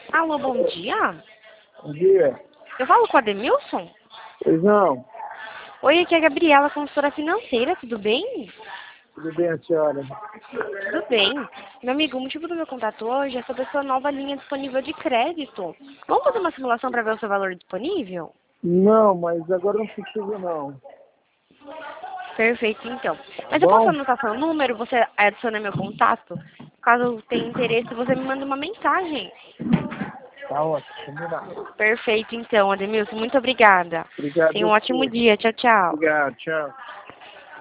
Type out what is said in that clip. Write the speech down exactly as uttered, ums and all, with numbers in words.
Alô, bom dia. Bom dia. Eu falo com o Ademilson? Pois não. Oi, aqui é a Gabriela, consultora financeira, tudo bem? Tudo bem, a senhora? Tudo bem. Meu amigo, o motivo do meu contato hoje é sobre a sua nova linha disponível de crédito. Vamos fazer uma simulação para ver o seu valor disponível? Não, mas agora não precisa não. Perfeito, então. Tá Mas eu posso bom? anotar seu número, você adiciona meu contato? Caso tenha interesse, você me manda uma mensagem. Tá ótimo, combinado. Perfeito, então, Ademilson. Muito obrigada. Obrigado Tenha a um ótimo você. dia. Tchau, tchau. Obrigado, tchau.